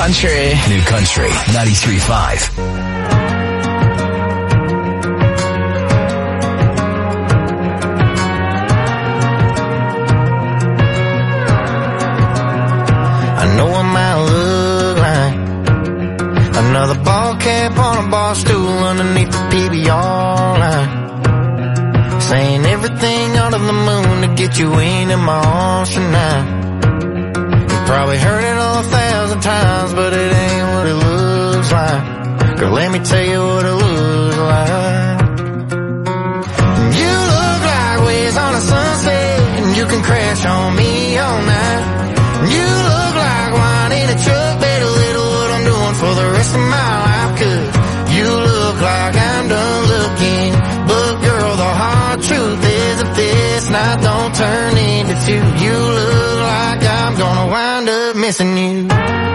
Country. New Country 93.5. Another ball cap on a bar stool underneath the PBR line, saying everything under the moon to get you into my arms tonight. You probably heard it 1,000 times, but it ain't what it looks like. Girl, let me tell you what it looks like. You look like waves on a sunset, and you can crash on me all night. You look like wine in a truck, better little what I'm doing for the rest of my life, 'cause you look like I'm done looking. But girl, the hard truth is if this night don't turn into two, you look like I'm gonna wind up missing you.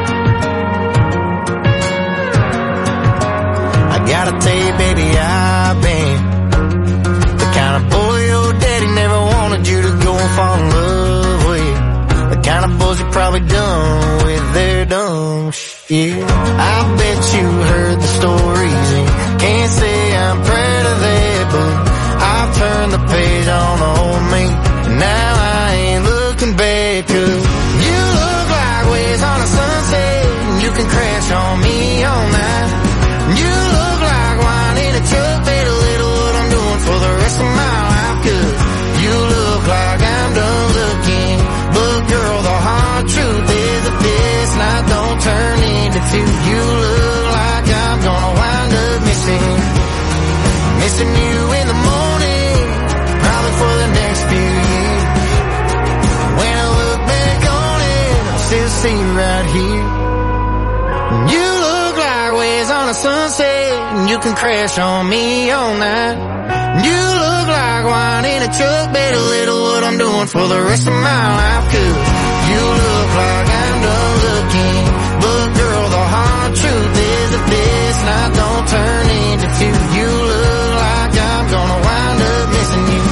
I gotta tell you, baby, I've been the kind of boy your daddy never wanted you to go and fall in love with. The kind of boys you probably done with their dumb shit. I bet you heard the stories and can't say I'm proud of that, but I've turned the page on the old me, and now I ain't looking back, 'cause you look like waves on a sunset, and you can crash on me all night. You look like wine in a truck, better little what I'm doing for the rest of my life, 'cause you look like I'm done looking. But girl, the hard truth is that this night don't turn into two, you look like I'm gonna wind up missing you in the morning, probably for the next few years. When I look back on it, I still see you right here. You look like waves on a sunset, and you can crash on me all night. You look like wine in a truck, better little what I'm doing for the rest of my life, 'cause you look like I'm done looking. But girl, the hard truth is that this night don't turn into two, you look like I'm gonna wind up missing you.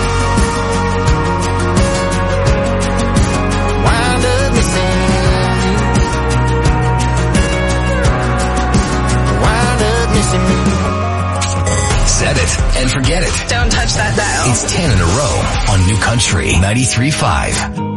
Wind up missing you. Wind up missing you. Set it and forget it. Don't touch that dial. It's 10 in a row on New Country 93.5.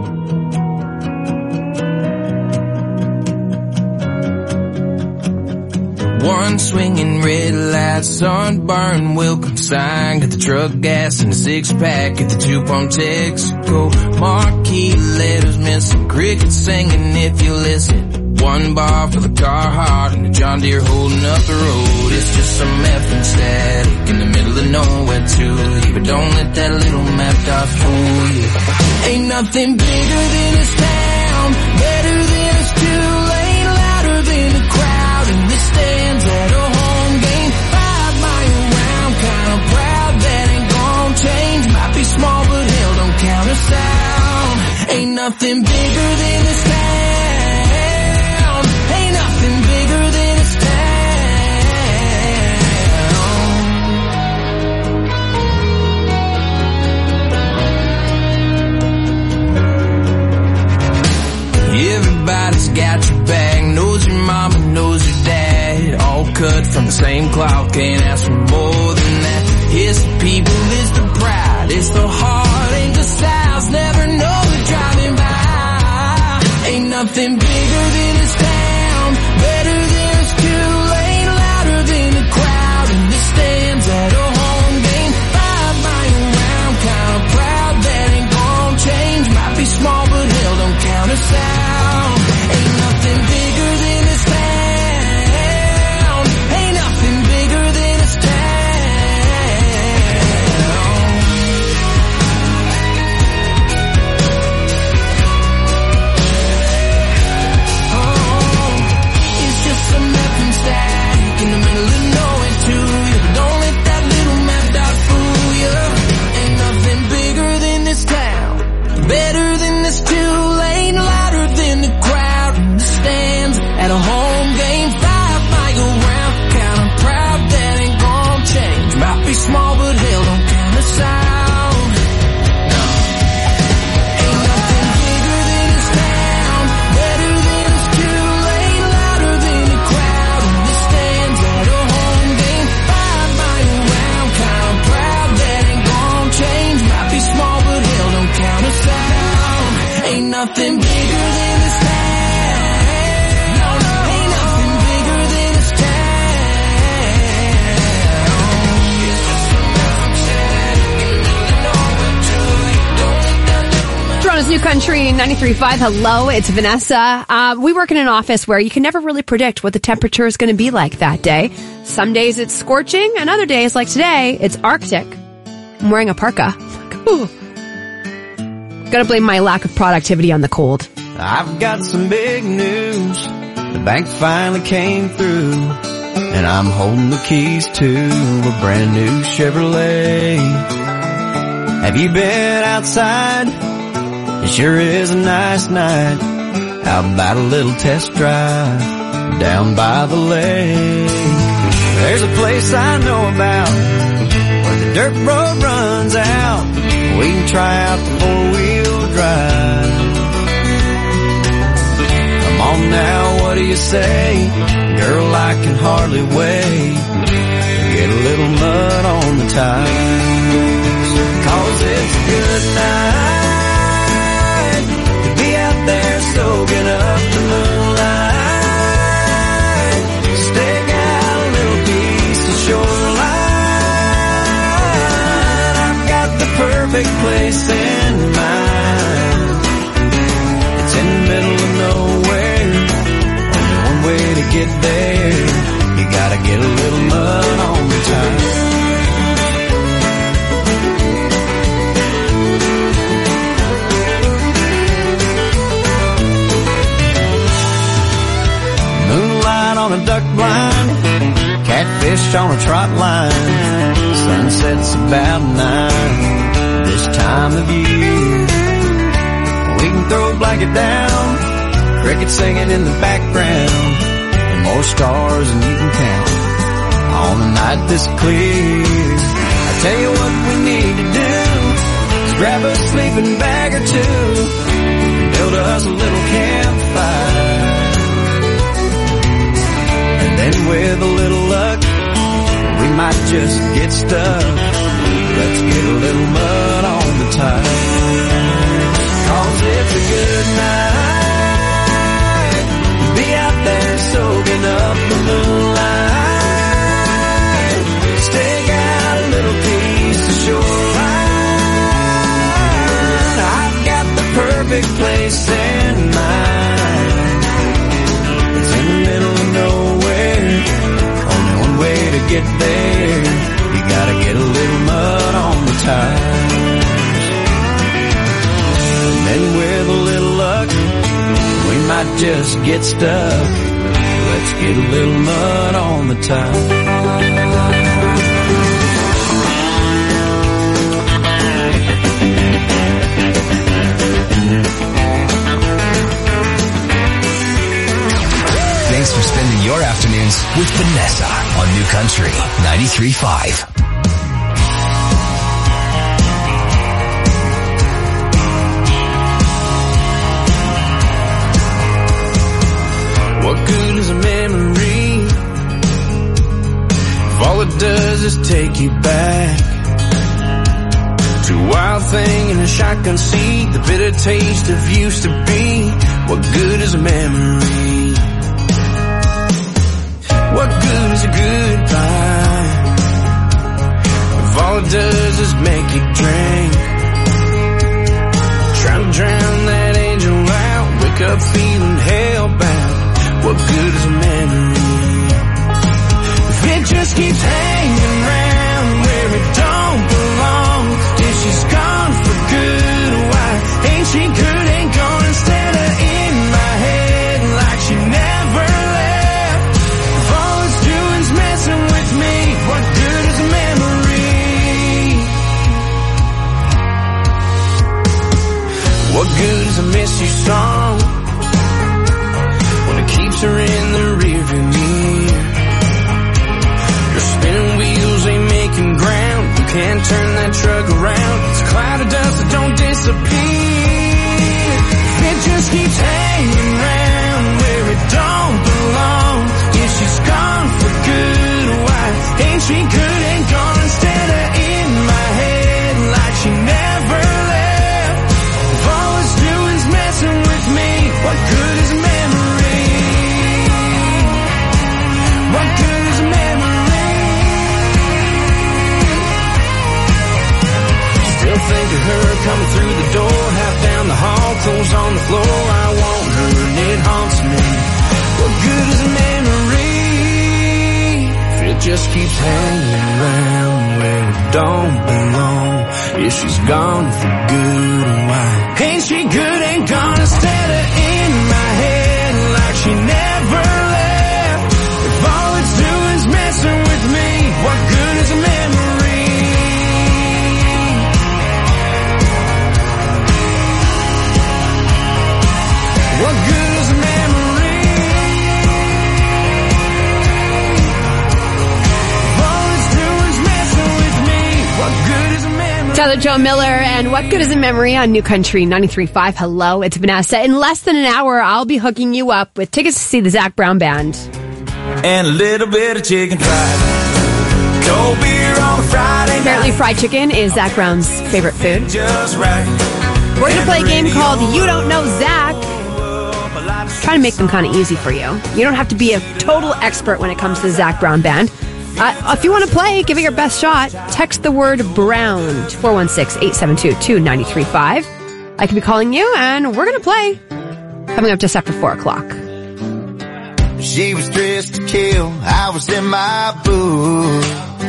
One swinging red light, sunburn, welcome sign. Got the truck gas and a 6-pack. Get the 2-pump Texaco. Marquee letters missing. Crickets singing if you listen. One bar for the Carhartt and the John Deere holding up the road. It's just some effing static in the middle of nowhere to leave. But don't let that little map dot fool you. Ain't nothing bigger than this town, better than it's too late, louder than the crowd in the stands at a home game. 5 mile round, kinda proud that ain't gon' change. Might be small but hell don't count us out. Ain't nothing bigger than this town. Ain't nothing bigger than this town. Everybody's got your back, knows your mama, knows your dad. All cut from the same cloth, can't ask for more than that. It's the people, it's the pride, it's the heart, ain't the styles, never know the driving by. Ain't nothing bigger than this town, better than it's too late, louder than the crowd in the stands at a home game. 5 mile round, kinda proud that ain't gon' change. Might be small but hell don't count us out. Ain't nothing bigger than this town. Ain't nothing bigger than this town. nothing bigger than this town. No, ain't nothing bigger than this town. Toronto's New Country 93.5. Hello, it's Vanessa. We work in an office where you can never really predict what the temperature is going to be like that day. Some days it's scorching, and other days, like today, it's Arctic. I'm wearing a parka. Ooh. Gotta blame my lack of productivity on the cold. I've got some big news. The bank finally came through, and I'm holding the keys to a brand new Chevrolet. Have you been outside? It sure is a nice night. How about a little test drive down by the lake? There's a place I know about where the dirt road runs out. We can try out the four-wheel drive. Come on now, what do you say? Girl, I can hardly wait to get a little mud on the tires. 'Cause it's a good night to be out there soaking up the moonlight. Stake out a little piece of shoreline. I've got the perfect place in mind. It's in the middle of nowhere. Only one way to get there. You gotta get a little mud on the tires. Moonlight on a duck blind, catfish on a trot line. Sunset's about 9 this time of year. We can throw a blanket down, crickets singing in the background, and more stars than you can count on a night this clear. I tell you what we need to do is grab a sleeping bag or two, build us a little campfire. And then with a little luck, we might just get stuck. Let's get a little mud on the tires. 'Cause it's a good night to be out there soaking up the moonlight. Stake out a little piece of shoreline. I've got the perfect place in mind. It's in the middle of nowhere. Only one way to get there. You gotta get a little mud on the tires. And then with a little luck, we might just get stuck. Let's get a little mud on the tires. Thanks for spending your afternoons with Vanessa on New Country 93.5. What good is a memory if all it does is take you back to a wild thing in a shotgun seat, the bitter taste of used to be? What good is a memory? What good is a goodbye if all it does is make you drink? Trying to drown that angel out, wake up feeling hellbound. What good is a memory if it just keeps hanging around where it don't belong? Till she's gone for good, why ain't she good? Ain't gone instead of in my head like she never left. If all it's doing's messing with me, what good is a memory? What good is a miss you song when it keeps her in the rearview mirror? Your spinning wheels ain't making ground. You can't turn that truck around. It's a cloud of dust that don't disappear. It just keeps hanging around where it don't belong. Yeah, she's gone for good. Why ain't she good? Ain't gone instead of in my head like she never left. If all it's doing's messing with think of her coming through the door, half down the hall, clothes on the floor. I want her and it haunts me. What good is a memory if it just keeps hanging around where it don't belong? If she's gone for good, why ain't she good? Ain't gonna stand her in my head like she never left. If all it's doing is messing with me, what good is a memory? What good is a memory? If all it's doing is messing with me, what good is a memory? Tyler Joe Miller and What Good is a Memory on New Country 93.5. Hello, it's Vanessa. In less than an hour, I'll be hooking you up with tickets to see the Zac Brown Band. And a little bit of chicken fried. Cold beer on a Friday night. Apparently fried chicken is Zac Brown's favorite food. Just right. We're going to play a game called You Don't Know Zac. Trying to make them kind of easy for you. You don't have to be a total expert when it comes to the Zac Brown Band. If you want to play, give it your best shot. Text the word Brown to 416-872-2935. I could be calling you, and we're going to play. Coming up just after 4 o'clock. She was dressed to kill, I was in my booth.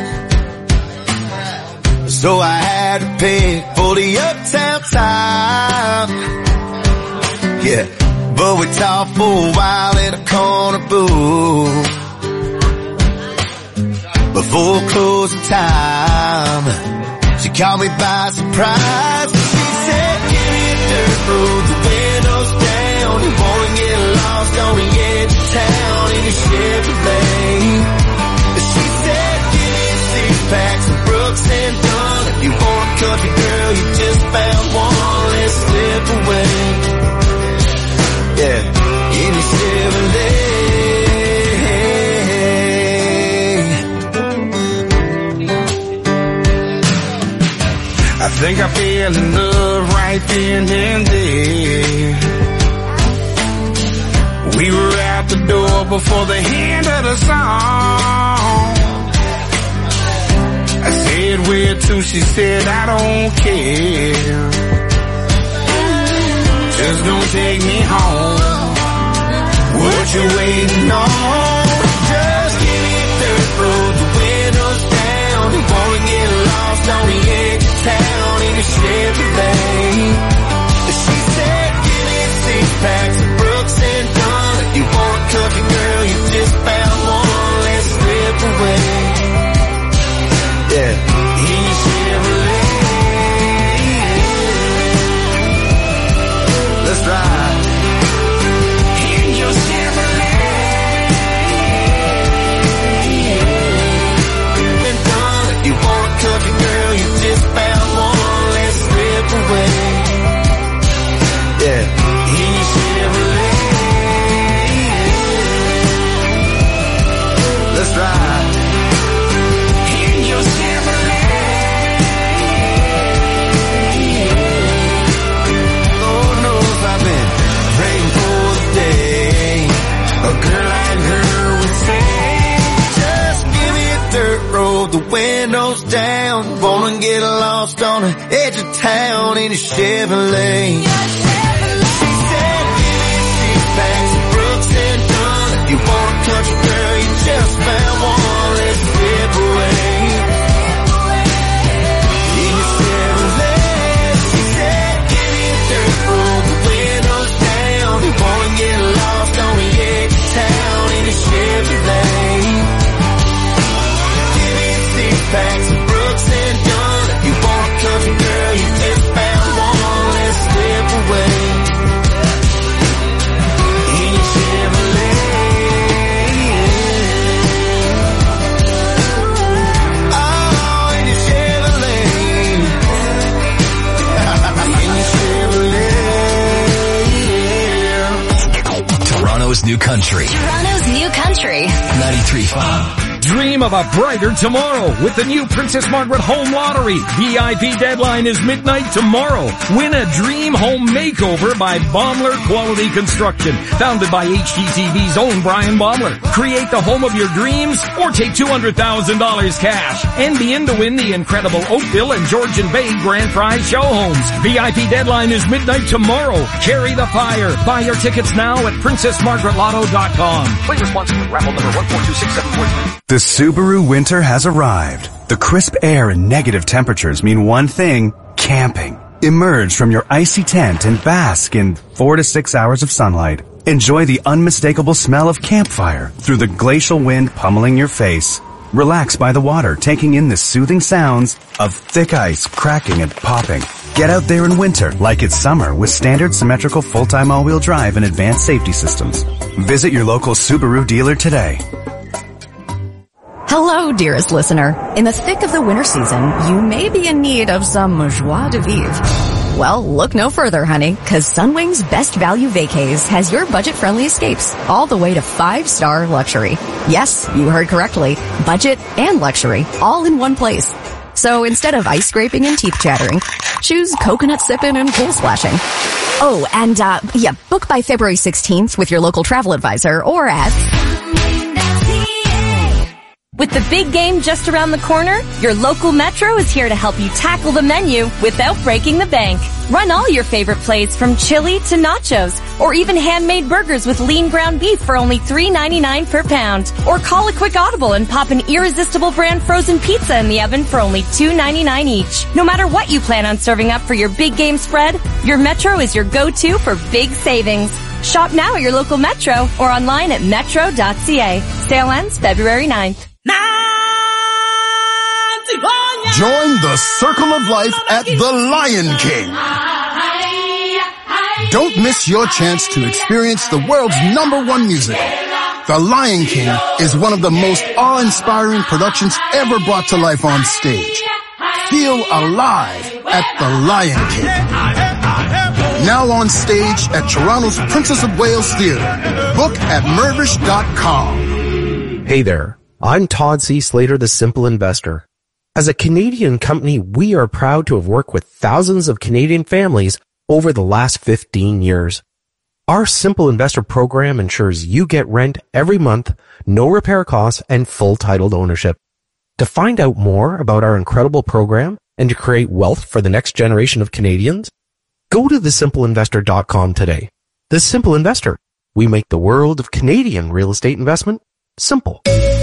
So I had to pick for the uptown top. Yeah, but we talked for a while in a corner booth. Before closing time, she caught me by surprise. She said, give me a dirt road, the windows down. You wanna get lost on the edge of town in your Chevrolet. She said, give me a six-pack, some Brooks and Dunn. If you want a country girl, you just found one, let's slip away. Yeah, in your Chevrolet. I think I fell in love right then and there. We were out the door before the end of the song. I said, where to? She said, I don't care. Just gonna take me home. What you waiting on? Just give me a dirt road, the windows down. You wanna get lost on the edge of town in a Chevrolet. She said, give me a six-pack, some Brooks and Dunn. If you want a country girl, you just found one, let's slip away. Yeah, in your Chevrolet. Let's ride. In your Chevrolet. If you want a country girl, you just found one, let's slip away. Yeah, in your Chevrolet. Let's ride. In your Chevrolet. Lord knows I've been praying for the day a girl like her would say, just give me a dirt road, the windows down. Wanna get lost on the edge of town in a Chevrolet. She said, give me a six-pack, some Brooks and Dunn. If you want a country girl, you just found one, let's slip away. In your Chevrolet. She said, give me a dirt road, the windows down. You wanna get lost on the edge of town in a Chevrolet. Give me a six-pack, some Brooks and Dunn. If you want a country girl, you just found one, let's slip away. In your Chevrolet. Oh, in your Chevrolet. In your Chevrolet. Toronto's New Country. Toronto's New Country. 93.5. Dream of a brighter tomorrow with the new Princess Margaret Home Lottery. VIP deadline is midnight tomorrow. Win a dream home makeover by Baumler Quality Construction, founded by HGTV's own Brian Baumler. Create the home of your dreams or take $200,000 cash and be in to win the incredible Oakville and Georgian Bay Grand Prize show homes. VIP deadline is midnight tomorrow. Carry the fire. Buy your tickets now at PrincessMargaretLotto.com. Play responsibly. Raffle number 1426743. The Subaru winter has arrived. The crisp air and negative temperatures mean one thing: camping. Emerge from your icy tent and bask in 4 to 6 hours of sunlight. Enjoy the unmistakable smell of campfire through the glacial wind pummeling your face. Relax by the water, taking in the soothing sounds of thick ice cracking and popping. Get out there in winter like it's summer with standard symmetrical full-time all-wheel drive and advanced safety systems. Visit your local Subaru dealer today. Hello, dearest listener. In the thick of the winter season, you may be in need of some joie de vivre. Well, look no further, honey, because Sunwing's Best Value Vacays has your budget-friendly escapes all the way to 5-star luxury. Yes, you heard correctly. Budget and luxury, all in one place. So instead of ice scraping and teeth chattering, choose coconut sipping and pool splashing. Oh, and, book by February 16th with your local travel advisor or at... With the big game just around the corner, your local Metro is here to help you tackle the menu without breaking the bank. Run all your favorite plays from chili to nachos, or even handmade burgers with lean ground beef for only $3.99 per pound. Or call a quick audible and pop an irresistible brand frozen pizza in the oven for only $2.99 each. No matter what you plan on serving up for your big game spread, your Metro is your go-to for big savings. Shop now at your local Metro or online at metro.ca. Sale ends February 9th. Join the circle of life at the Lion King. Don't miss your chance to experience the world's #1 musical. The Lion King is one of the most awe-inspiring productions ever brought to life on stage. Feel alive at the Lion King. Now on stage at Toronto's Princess of Wales Theatre. Book at Mervish.com. Hey there. I'm Todd C. Slater, the Simple Investor. As a Canadian company, we are proud to have worked with thousands of Canadian families over the last 15 years. Our Simple Investor program ensures you get rent every month, no repair costs, and full titled ownership. To find out more about our incredible program and to create wealth for the next generation of Canadians, go to thesimpleinvestor.com today. The Simple Investor. We make the world of Canadian real estate investment simple.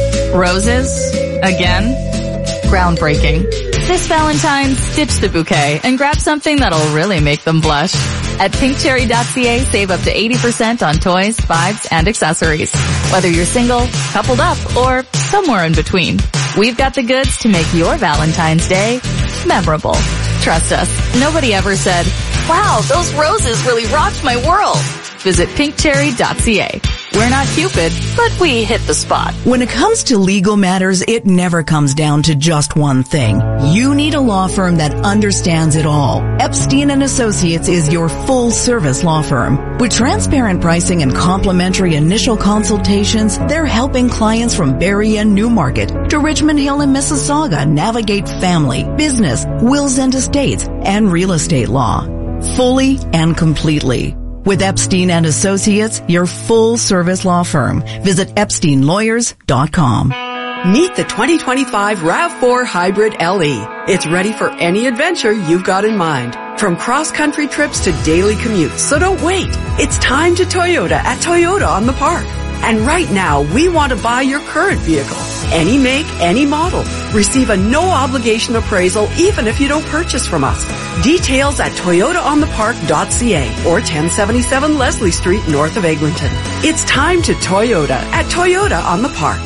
Roses? Again? Groundbreaking. This Valentine's, ditch the bouquet and grab something that'll really make them blush. At pinkcherry.ca, save up to 80% on toys, vibes, and accessories. Whether you're single, coupled up, or somewhere in between, we've got the goods to make your Valentine's Day memorable. Trust us, nobody ever said, "Wow, those roses really rocked my world." Visit pinkcherry.ca. We're not Cupid, but we hit the spot. When it comes to legal matters, it never comes down to just one thing. You need a law firm that understands it all. Epstein & Associates is your full-service law firm. With transparent pricing and complimentary initial consultations, they're helping clients from Barrie and Newmarket to Richmond Hill and Mississauga navigate family, business, wills and estates, and real estate law. Fully and completely. With Epstein & Associates, your full-service law firm. Visit EpsteinLawyers.com. Meet the 2025 RAV4 Hybrid LE. It's ready for any adventure you've got in mind. From cross-country trips to daily commutes. So don't wait. It's time to Toyota at Toyota on the Park. And right now, we want to buy your current vehicle. Any make, any model. Receive a no-obligation appraisal even if you don't purchase from us. Details at toyotaonthepark.ca or 1077 Leslie Street north of Eglinton. It's time to Toyota at Toyota on the Park.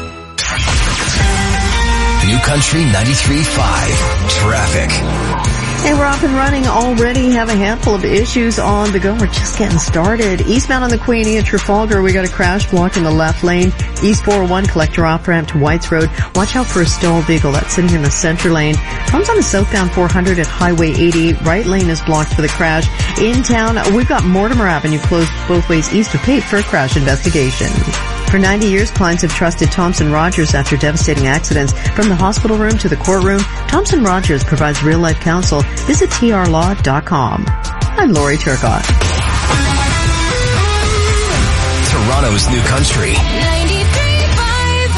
New Country 93.5 Traffic. Hey, we're off and running already. Have a handful of issues on the go. We're just getting started. Eastbound on the Queenie at Trafalgar, we got a crash blocking the left lane. East 401 collector off ramp to Whites Road. Watch out for a stalled vehicle that's sitting in the center lane. Comes on the southbound 400 at Highway 80. Right lane is blocked for the crash. In town, we've got Mortimer Avenue closed both ways east of Pape for a crash investigation. For 90 years, clients have trusted Thompson Rogers after devastating accidents. From the hospital room to the courtroom, Thompson Rogers provides real-life counsel. Visit trlaw.com. I'm Lori Turcott. Toronto's New Country. 93.5.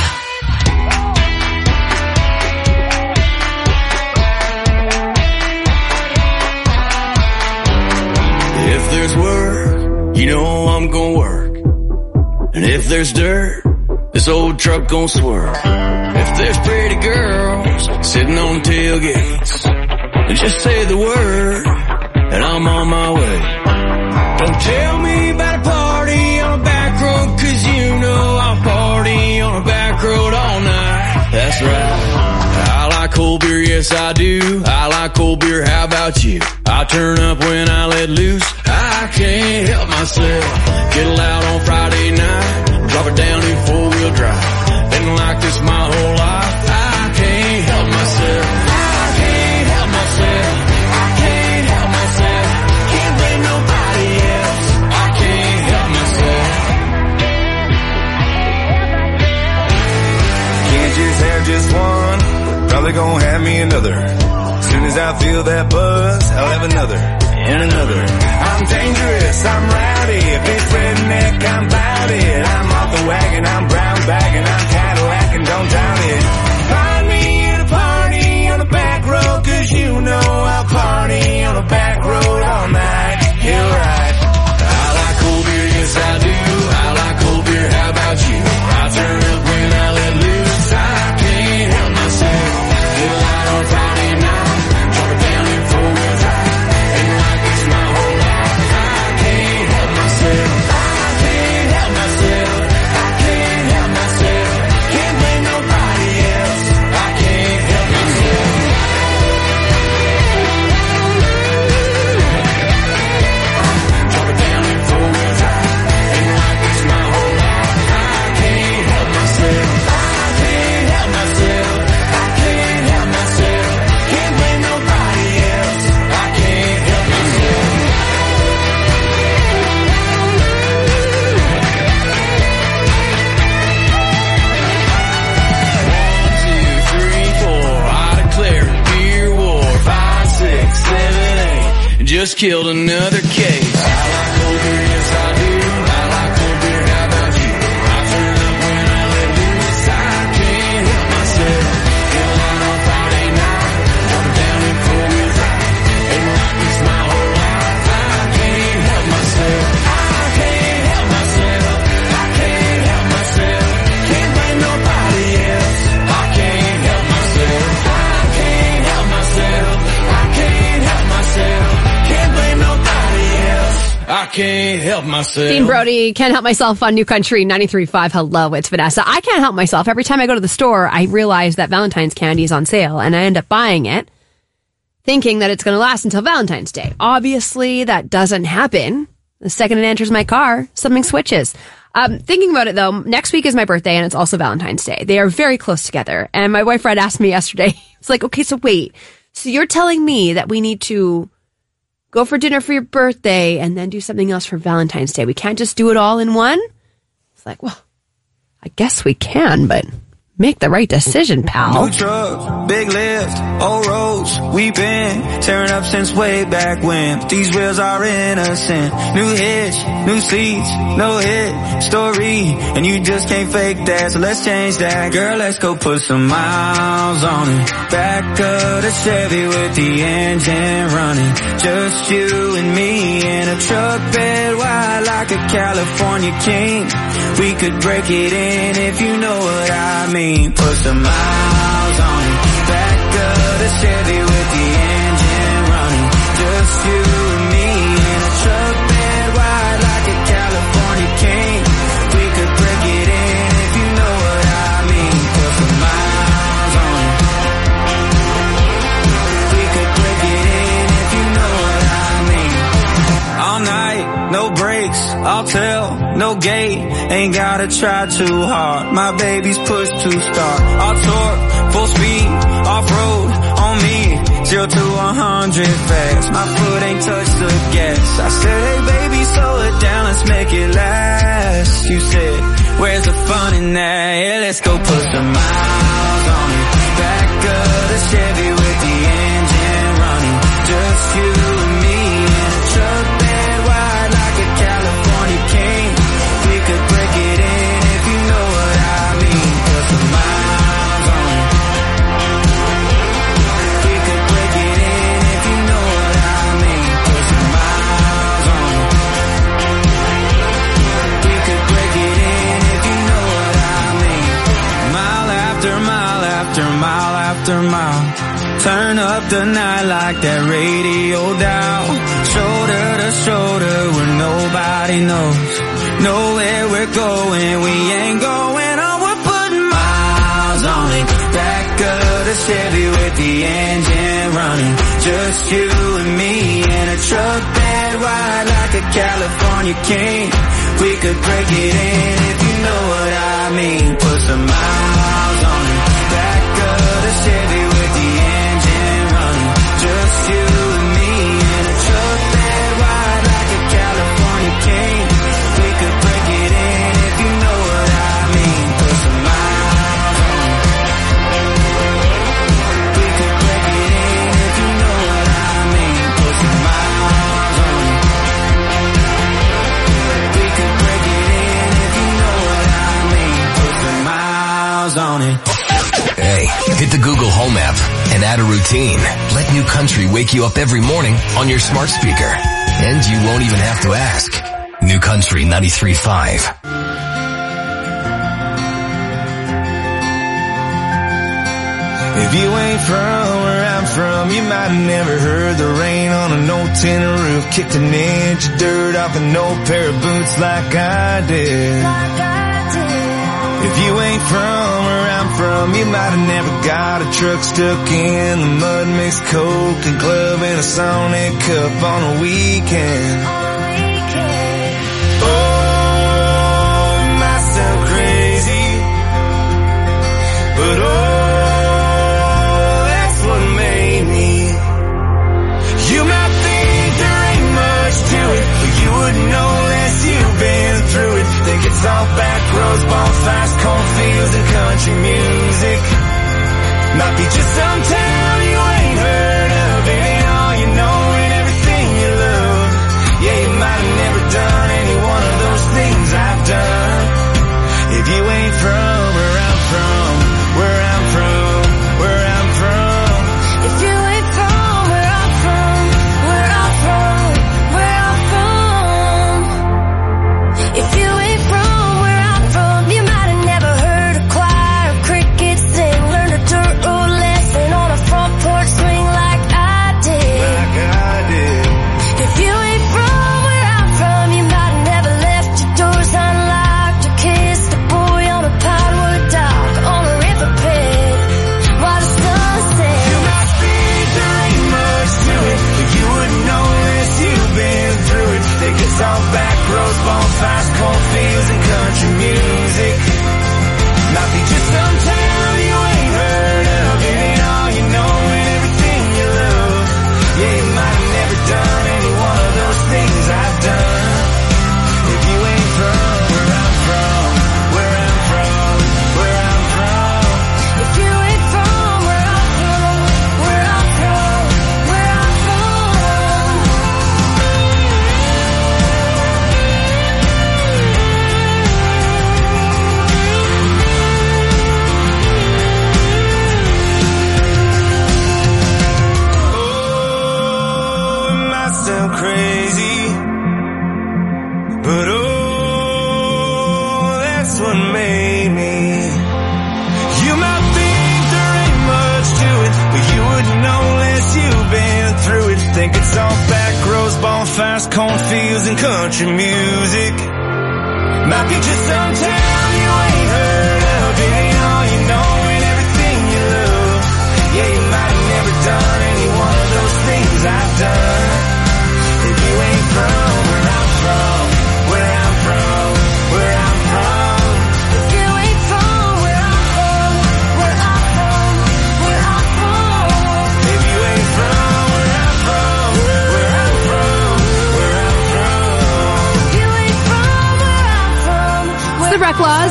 If there's work, you know I'm gonna work. And if there's dirt, this old truck gon' swerve. If there's pretty girls sitting on tailgates, then just say the word, and I'm on my way. Don't tell me about a party on a back road, 'cause you know I'll party on a back road all night. That's right. I like cold beer, yes I do. I like cold beer, how about you? I turn up when I let loose. I can't help myself. Get loud on Friday night. Drop it down in four-wheel drive. Been like this my whole life. I can't help myself. I can't help myself. I can't help myself. Can't blame nobody else. I can't help myself. Can't just have just one. Probably gonna have me another. As soon as I feel that buzz, I'll have another and another. I'm dangerous, I'm rowdy. If it's redneck, I'm bout it. I'm off the wagon, I'm brown bagging, I'm Cadillac and don't doubt it. Find me at a party on a back road, 'cause you know I'll party on a back road all night. You're right. I like cold beer, yes I do. I like cold beer, how about you? I turn up when I let loose. I can't help myself. Get loud on Friday night. Drop it down in four-wheel drive. And like it's my whole life. I can't help myself. I can't help myself. I can't help myself. Can't blame nobody else. I can't help myself. Drop it down in four-wheel drive. And like it's my whole life. I can't help myself. I can't help myself. I can't help myself. Can't blame nobody else. I can't help myself. 1, 2, 3, 4. I declare a beer war. 5, 6, 7, 8. Just killed another case. I like cold beer, yes I do. I like cold beer, how about you? I turn up when I let loose. I can't help myself. Get loud on Friday night. Drop it down in four-wheel drive. And like it's my whole life. I can't help myself. I can't help myself. I can't help myself. Can't blame nobody else. I can't help myself. I can't help myself. I can't help myself. Can't blame nobody else. I can't help myself. Dean Brody, Can't Help Myself on New Country 93.5. Hello, it's Vanessa. I can't help myself. Every time I go to the store, I realize that Valentine's candy is on sale, and I end up buying it, thinking that it's going to last until Valentine's Day. Obviously, that doesn't happen. The second it enters my car, something switches. Thinking about it, though, next week is my birthday, and it's also Valentine's Day. They are very close together, and my boyfriend asked me yesterday, it's like, okay, so wait, so you're telling me that we need to go for dinner for your birthday and then do something else for Valentine's Day. We can't just do it all in one? It's like, well, I guess we can, but make the right decision, pal. New truck, big lift, old roads, we've been tearing up since way back when. These wheels are innocent. New hitch, new seats, no hit story, and you just can't fake that, so let's change that. Girl, let's go put some miles on it. Back of the Chevy with the engine running. Just you and me in a truck bed wide like a California king. We could break it in if you know what I mean. Put some miles on it. Back of the Chevy with the engine running. Just you and me in a truck bed wide like a California king. We could break it in if you know what I mean. Put some miles on it. We could break it in if you know what I mean. All night, no brakes, I'll tell, no gate, ain't gotta try too hard. My baby's push to start. I'll torque, full speed, off-road, on me, 0 to 100 fast. My foot ain't touched the gas. I said, hey baby, slow it down, let's make it last. You said, Where's the fun in that? Yeah, let's go put some miles on it. Back of the Chevy with the engine running. Just you and me in a truck bed wide like a California king. We could break it in if you know what I mean. Put some miles on it. We could break it in if you know what I mean. Put some miles on it. We could break it in if you know what I mean. Mile after mile after mile after mile. Turn up the night like that radio dial. Shoulder to shoulder where nobody knows. Nowhere we're going, we ain't going on. We're putting miles on it. Back of the Chevy with the engine running. Just you and me in a truck bed wide like a California king. We could break it in if you know what I mean. Put some miles on it. Back of the Chevy with the engine running. Just you and me in a truck bed wide like a California king. We could break it in if you know what I mean. Put some miles on it. We could break it in if you know what I mean. Put some miles on it. We could break it in if you know what I mean. Put some miles on it. Hey, hit the Google Home app and add a routine. Let New Country wake you up every morning on your smart speaker. And you won't even have to ask. New Country 93.5. If you ain't from where I'm from, you might have never heard the rain on an old tin roof. Kicked an inch of dirt off an old pair of boots like I did. If you ain't from where I'm from, you might have never got a truck stuck in the mud, mixed Coke and club in a Sonic cup on a weekend. Oh, it might sound crazy, but oh, that's what made me. You might think there ain't much to it, but you wouldn't know unless you've been through it. Think it's all back roads, bonfires, cornfields, and country music. Might be just some town you ain't heard of. It ain't all you know and everything you love. Yeah, you might have never done any one of those things I've done. If you ain't from where I'm from, where I'm from, where I'm from. If you ain't from where I'm from, where I'm from, where I'm from. If you ain't from where I'm from, you might have never heard a choir of crickets sing. Learned a dirt road lesson on a front porch swing like I did. Like I did. If you ain't from where I'm from, you might have never left your doors unlocked or kissed a boy on a pine-wood dock on a riverbed while the sun sets. You might think there ain't much to it, but you wouldn't know unless you've been through it. Think it's all back roads, bonfires, cornfields, and country music. Might be just some town you ain't heard of. It ain't all you know and everything you love. Yeah, you might have never done any one of those things I've done. If you ain't from where I'm from, where I'm from, where I'm from. If you ain't from where I'm from, where I'm from, where I'm from. Oh, it might sound crazy, but oh, that's what made me. You might think there ain't much to it, but you wouldn't know unless you've been through it. Think it's all back roads, bonfires, cornfields, and country music. Might be just some town you ain't heard of. It ain't all you know and everything you love. Yeah, you might have never done any one of those things I've done. If you ain't from where I'm from, where I'm from, where I'm from. If you ain't from where I'm from, where I'm from, where I'm from. If you ain't from where I'm from, where I'm from, where I'm from. If you ain't from where I'm from, It's the Breck Laws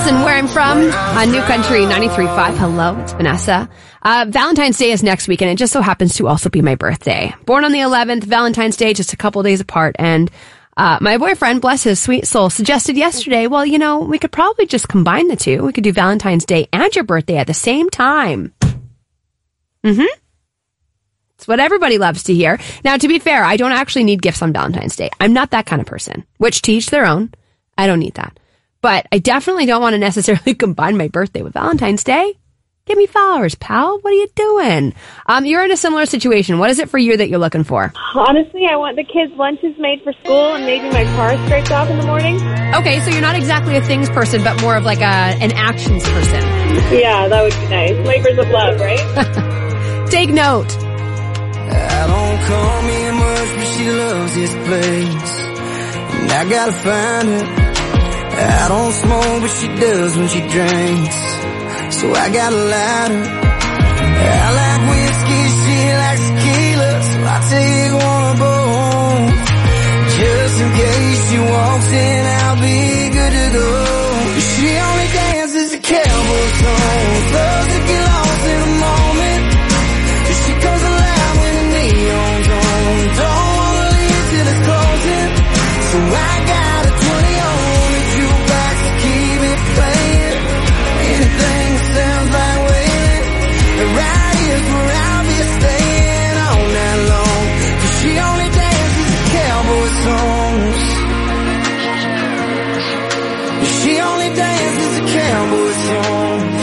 Wilson, Where I'm From, on New Country 93.5. Hello, it's Vanessa. Valentine's Day is next week, and it just so happens to also be my birthday. Born on the 11th, Valentine's Day just a couple days apart, and my boyfriend, bless his sweet soul, suggested yesterday, well, you know, we could probably just combine the two. We could do Valentine's Day and your birthday at the same time. It's what everybody loves to hear. Now, to be fair, I don't actually need gifts on Valentine's Day. I'm not that kind of person, which to each their own. I don't need that. But I definitely don't want to necessarily combine my birthday with Valentine's Day. Give me flowers, pal. What are you doing? You're in a similar situation. What is it for you that you're looking for? Honestly, I want the kids' lunches made for school and maybe my car scraped off in the morning. Okay, so you're not exactly a things person, but more of like an actions person. Yeah, that would be nice. Labors of love, right? Take note. I don't call me much, but she loves this place, and I gotta find her. I don't smoke, but she does when she drinks, so I got a lighter. I like whiskey, she likes tequila, so I take one of both. Just in case she walks in, I'll be good to go. She only dances to cowboy songs, loves to get lost in a moment. She comes alive when the neon's on, don't wanna leave till it's closing, so I got a 20 on the jukebox to keep it playing. Anything that sounds like wailing, right here's where I'll be staying all night long, 'cause she only dances to cowboy songs. She only dances to cowboy songs.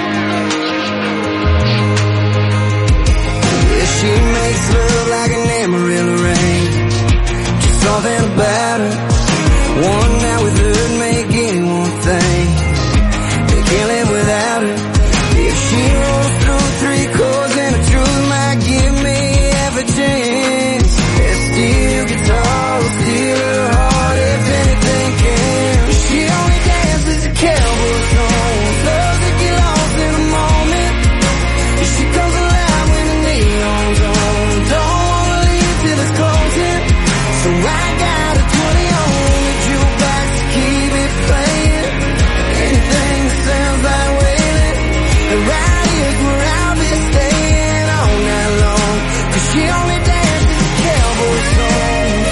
Yeah, she makes love like an Amarillo rain, just something about her. One night with her make anyone think they can't live without her. If she rolls through 3 chords, then the truth might give me half a chance. That steel guitar will steal her heart if anything can. She only dances to cowboy songs, loves to get lost in a moment. She comes alive when the neon's on, don't wanna leave till it's closing, so I got a 20 on the jukebox to keep it playing. Anything that sounds like wailing, right here's where I'll be staying all night long, 'cause she only dances to cowboy songs.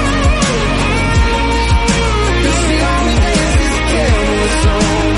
She only dances to cowboy songs.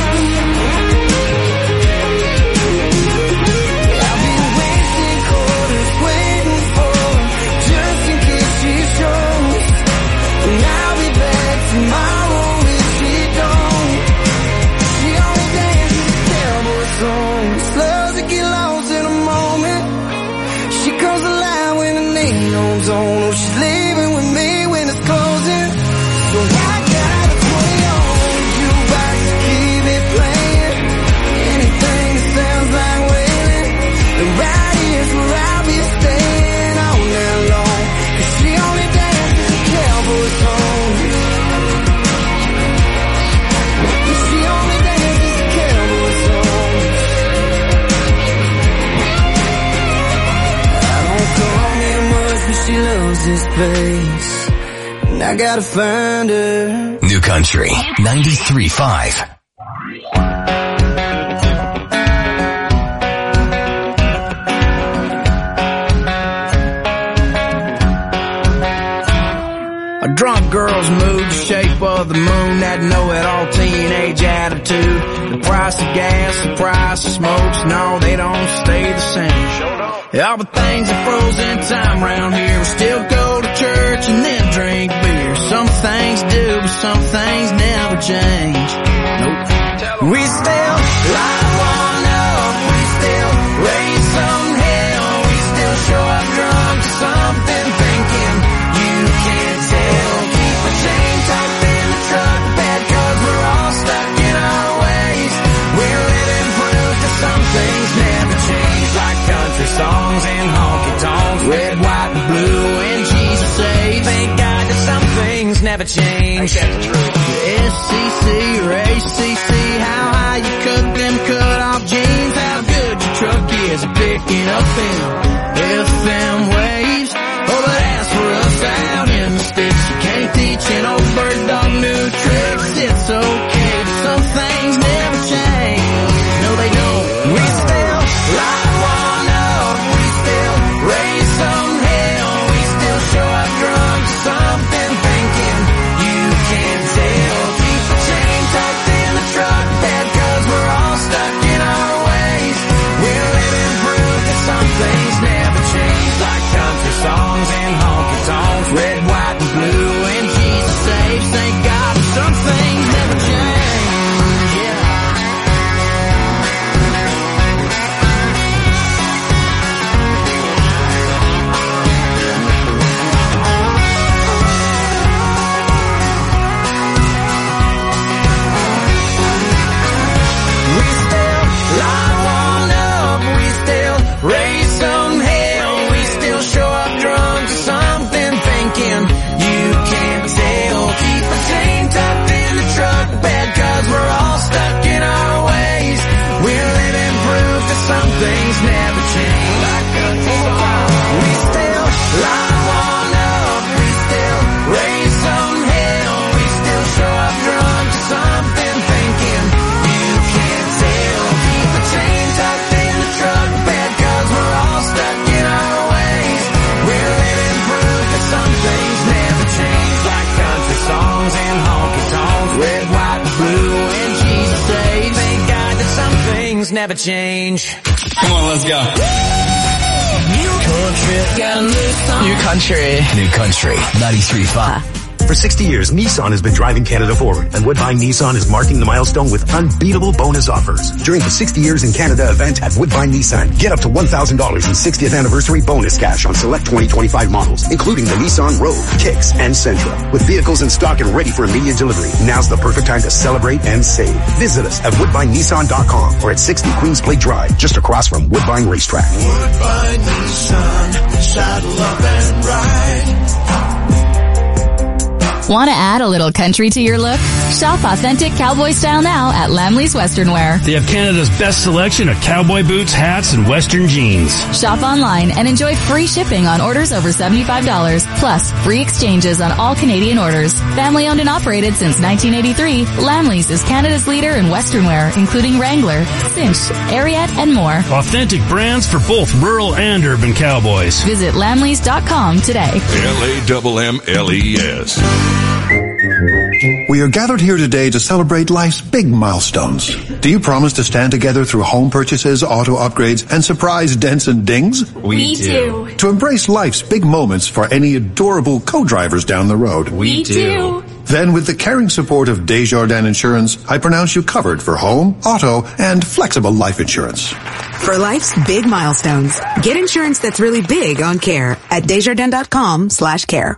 I've been wasting quarters waiting for her, just in case she shows, and I'll be back tomorrow if she don't. She only dances to cowboy songs, loves to get lost in a moment. She comes alive when the neon's on, oh, she's leaving with me when it's closing, so I got a 20 on the jukebox to keep it playing. Anything that sounds like wailing, right here's where I'll be staying all night long, 'cause she only dances to cowboy songs. She only dances to cowboy songs. I don't call me much, but she loves this place, and I gotta find her. New Country 93.5. A drunk girl's mood, the shape of the moon, that know-it-all teenage attitude. The price of gas, the price of smokes, no, they don't stay the same. All the things that froze in time around here, we still go to church and then drink beer. Some things do, but some things never change. Nope. We still light one up, we still raise some hell, we still show up drunk to something, thinking you can't tell. Keep a chain tucked in the truck bed, 'cause we're all stuck in our ways. We're living proof that some things never change, like country songs and honky tonks, red, white, and blue, and Jesus say, thank God that some things never change. SCC or ACC, how high you cut them cut-off jeans, how good your truck is at picking up them FM waves. Oh, but as for us out in the sticks, you can't teach an old bird dog new tricks. It's okay, but some things never just never change. Come on, let's go. New country. New Country 93.5. For 60 years, Nissan has been driving Canada forward, and Woodbine Nissan is marking the milestone with unbeatable bonus offers. During the 60 Years in Canada event at Woodbine Nissan, get up to $1,000 in 60th anniversary bonus cash on select 2025 models, including the Nissan Rogue, Kicks, and Sentra. With vehicles in stock and ready for immediate delivery, now's the perfect time to celebrate and save. Visit us at WoodbineNissan.com or at 60 Queensplate Drive, just across from Woodbine Racetrack. Woodbine Nissan, saddle up and ride. Want to add a little country to your look? Shop authentic cowboy style now at Lamley's Western Wear. They have Canada's best selection of cowboy boots, hats, and Western jeans. Shop online and enjoy free shipping on orders over $75, plus free exchanges on all Canadian orders. Family owned and operated since 1983, Lamley's is Canada's leader in Western wear, including Wrangler, Cinch, Ariat, and more. Authentic brands for both rural and urban cowboys. Visit Lamleys.com today. LAMMLES. We are gathered here today to celebrate life's big milestones. Do you promise to stand together through home purchases, auto upgrades, and surprise dents and dings? We do. To embrace life's big moments for any adorable co-drivers down the road? We do. Then with the caring support of Desjardins Insurance, I pronounce you covered for home, auto, and flexible life insurance. For life's big milestones, get insurance that's really big on care at Desjardins.com/care.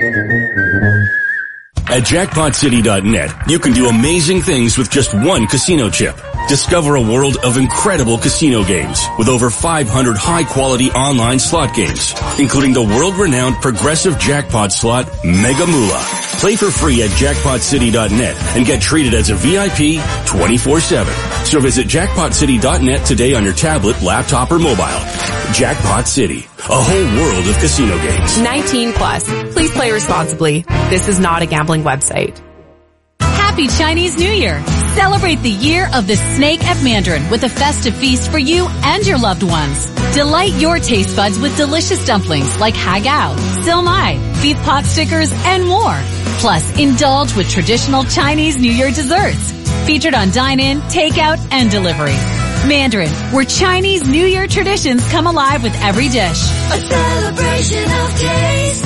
At JackpotCity.net, you can do amazing things with just one casino chip. Discover a world of incredible casino games with over 500 high-quality online slot games, including the world-renowned progressive jackpot slot Mega Moolah. Play for free at JackpotCity.net and get treated as a VIP 24/7. So visit JackpotCity.net today on your tablet, laptop, or mobile. Jackpot City, a whole world of casino games. 19 plus. Please play responsibly. This is not a gambling website. Happy Chinese New Year! Celebrate the year of the snake at Mandarin with a festive feast for you and your loved ones. Delight your taste buds with delicious dumplings like hagao, silmai, beef pot stickers, and more. Plus, indulge with traditional Chinese New Year desserts. Featured on dine-in, takeout, and delivery. Mandarin, where Chinese New Year traditions come alive with every dish. A celebration of taste.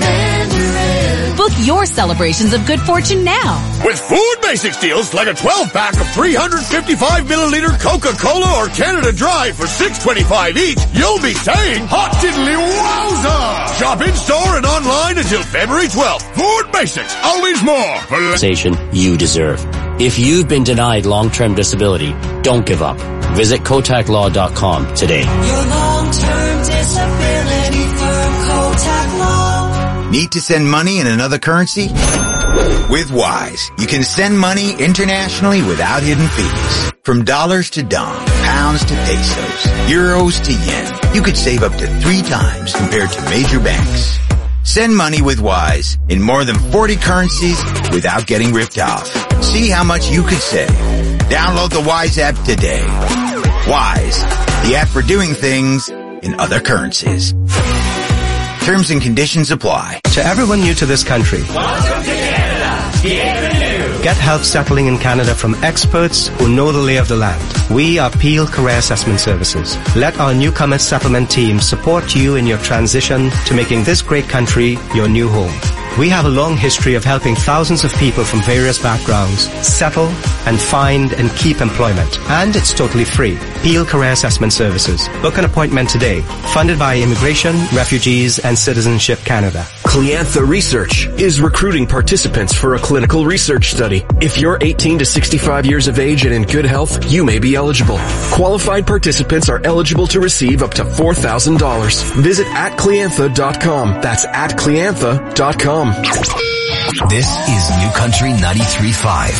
Mandarin. Book your celebrations of good fortune now. With Food Basics deals like a 12-pack of 355-milliliter Coca-Cola or Canada Dry for $6.25 each, you'll be saying hot diddly wowza! Shop in-store and online until February 12th. Food Basics, always more. Compensation you deserve. If you've been denied long-term disability, don't give up. Visit KotakLaw.com today. Your long-term disability firm, Kotak Law. Need to send money in another currency? With Wise, you can send money internationally without hidden fees. From dollars to dong, pounds to pesos, euros to yen, you could save up to 3 times compared to major banks. Send money with Wise in more than 40 currencies without getting ripped off. See how much you could save. Download the Wise app today. Wise, the app for doing things in other currencies. Terms and conditions apply. To everyone new to this country, Welcome to Canada. Bienvenue. Get help settling in Canada from experts who know the lay of the land. We are Peel Career Assessment Services. Let our newcomer settlement team support you in your transition to making this great country your new home. We have a long history of helping thousands of people from various backgrounds settle and find and keep employment. And it's totally free. Peel Career Assessment Services. Book an appointment today. Funded by Immigration, Refugees and Citizenship Canada. Cliantha Research is recruiting participants for a clinical research study. If you're 18 to 65 years of age and in good health, you may be eligible. Qualified participants are eligible to receive up to $4,000. Visit @cliantha.com. That's @cliantha.com. This is New Country 93.5,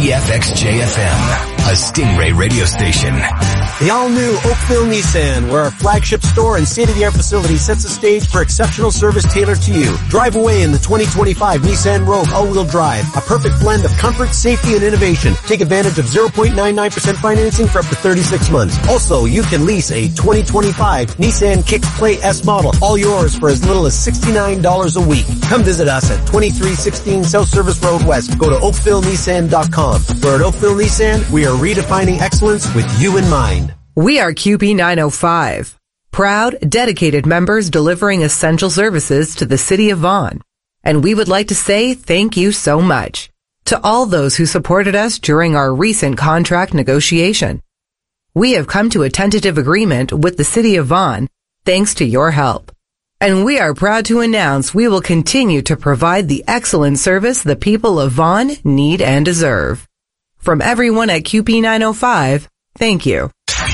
CFXJ-FM, a Stingray radio station. The all-new Oakville Nissan, where our flagship store and state-of-the-art facility sets the stage for exceptional service tailored to you. Drive away in the 2025 Nissan Rogue all-wheel drive, a perfect blend of comfort, safety, and innovation. Take advantage of 0.99% financing for up to 36 months. Also, you can lease a 2025 Nissan Kick Play S model, all yours for as little as $69 a week. Come visit us at 2316 South Service Road West. Go to oakvillenissan.com. Where at Oakville Nissan, we are redefining excellence with you in mind. We are QP905. Proud, dedicated members delivering essential services to the city of Vaughan. And we would like to say thank you so much to all those who supported us during our recent contract negotiation. We have come to a tentative agreement with the city of Vaughan thanks to your help. And we are proud to announce we will continue to provide the excellent service the people of Vaughan need and deserve. From everyone at QP905, thank you.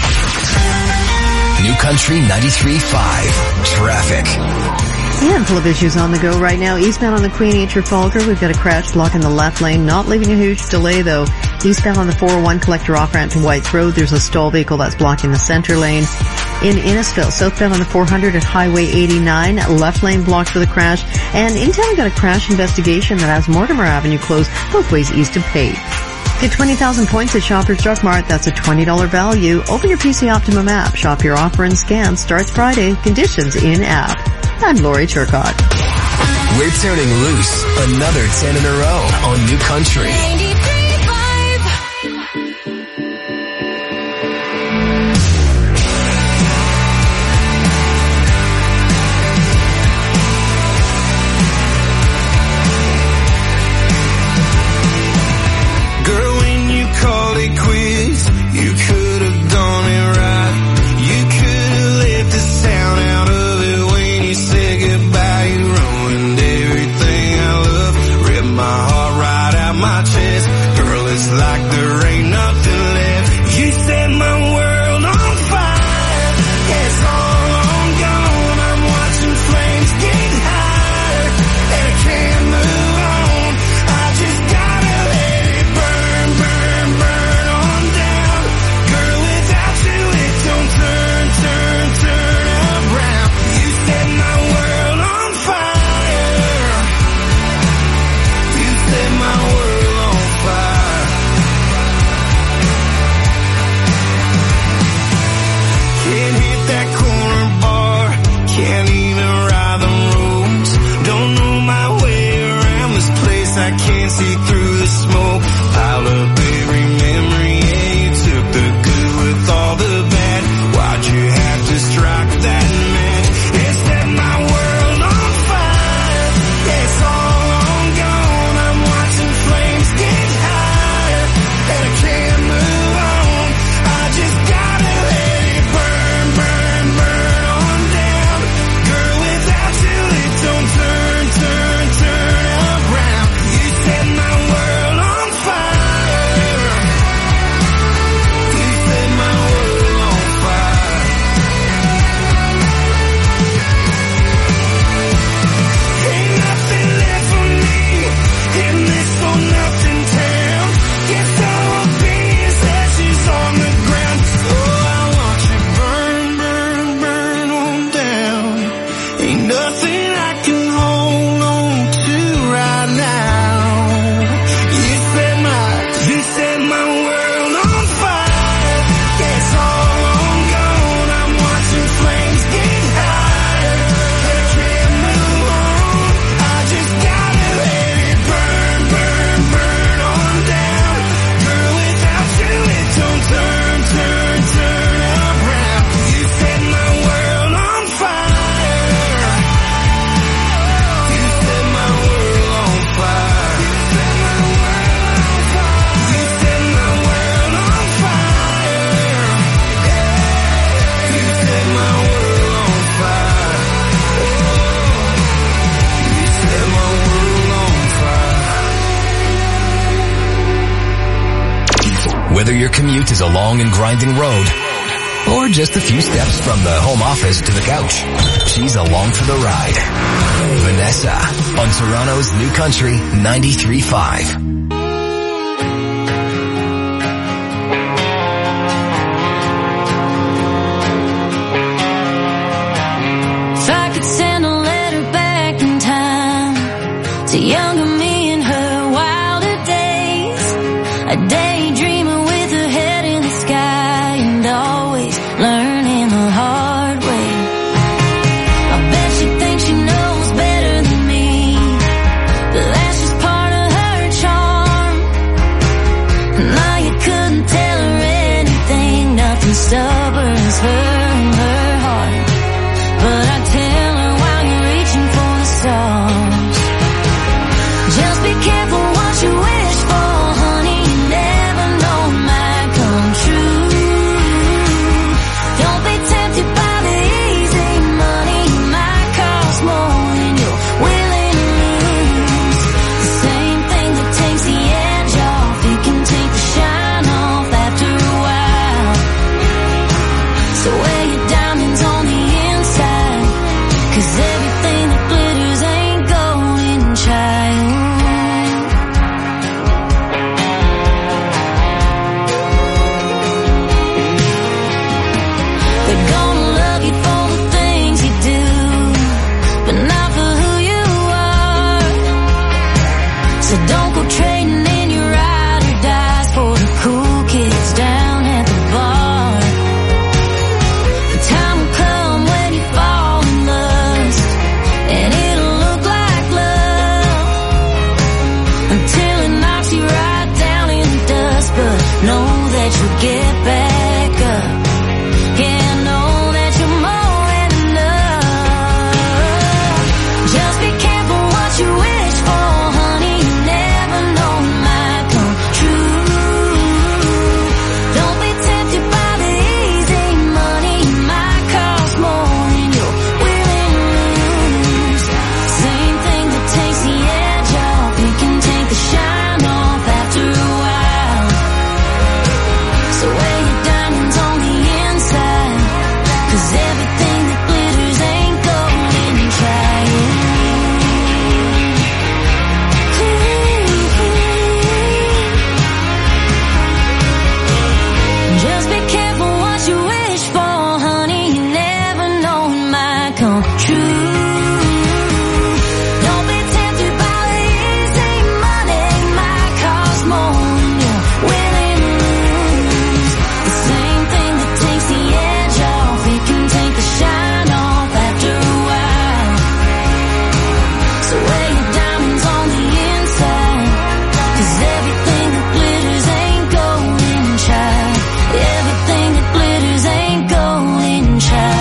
New Country 93.5 Traffic. And full of issues on the go right now. Eastbound on the Queen E. Trafalgar, we've got a crash blocking the left lane, not leaving a huge delay though. Eastbound on the 401 collector off-ramp to Whites Road, there's a stall vehicle that's blocking the center lane. In Innisfil, southbound on the 400 at Highway 89, left lane blocked for the crash. And in town, we've got a crash investigation that has Mortimer Avenue closed both ways east of Pate. Get 20,000 points at Shoppers Drug Mart. That's a $20 value. Open your PC Optimum app. Shop your offer and scan. Starts Friday. Conditions in app. I'm Lori Turcotte. We're turning loose. Another 10 in a row on New Country. Girl, when you called it quits, you could have done it right. You could have left the sound out of it when you said goodbye. You ruined everything I love, ripped my heart right out my chest. Girl, it's like there ain't nothing left. You set my world on fire. It's all on gone. I'm watching flames get higher, and I can't move on. I just gotta let it burn, burn, burn on down. Girl, without you it don't turn, turn, turn around. You set my world on fire. You set my world on fire. Can't hit that corner bar, can't even ride the roads. Don't know my way around this place, I can't see through the smoke. Piled up every memory, yeah, you took the good with all the bad. Why'd you have to strike that match and set my world on fire? Yeah, it's all on gone. I'm watching flames get higher, and I can't move on. I just gotta let it burn, burn, burn on down. Girl, without you it don't turn, turn, turn around. You set my world on fire. You set my world on fire. Ain't nothing left for me in this for nothing town. Guess I'll be as ashes on the ground. Oh, I want you burn, burn, burn on down. Ain't nothing I can hold on to right now. You set my world on fire. Yeah, it's all on gone. I'm watching flames get higher, and I can't move on. I just gotta let it burn, burn, burn on down. Girl, without you it don't turn, turn, turn around. You set my world on fire. You set my world on fire. You set my world on fire. You set my world on fire. You set my world on fire. Whether your commute is a long and grinding road or just a few steps from the home office to the couch, she's along for the ride. Vanessa on Toronto's New Country 93.5. If I could send a letter back in time to younger me in her wilder days, a daydreamer with her head in the sky and always learning the hard way. I bet she thinks she knows better than me. So don't go trading in your ride or dies for the cool kids down at the bar. The time will come when you fall in lust, and it'll look like love until it knocks you right down in the dust. But know that you'll get back up. Yeah, know that you're more than enough. Just be careful what you wish for, honey. You never know it might come true. Don't be tempted by the easy money. It might cost more than you're willing to lose. Same thing that takes the edge off, it can take the shine off after a while. So wear your diamonds on the inside, 'cause everything that glitters ain't gold, and try it. Just be careful what you wish for, honey. You never know it might come true. Don't be tempted by the easy money. It might cost more than you're willing to lose. The same thing that takes the edge off, it can take the shine off after a while. So wear your diamonds on the inside, 'cause everything that glitters ain't gold, and try. Everything that glitters ain't gold, and try.